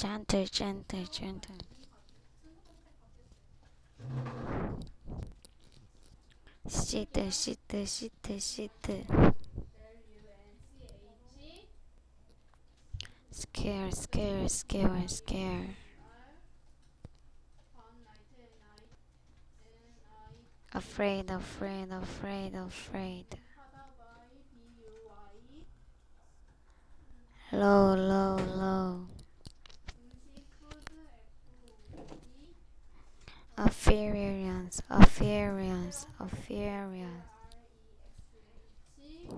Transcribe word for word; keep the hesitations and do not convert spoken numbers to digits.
gentle, gentle, gentle. Sit, sit, sit, sit. Scare, scare, scare, scare. Afraid, afraid, afraid, afraid. Low, low, low. A fear.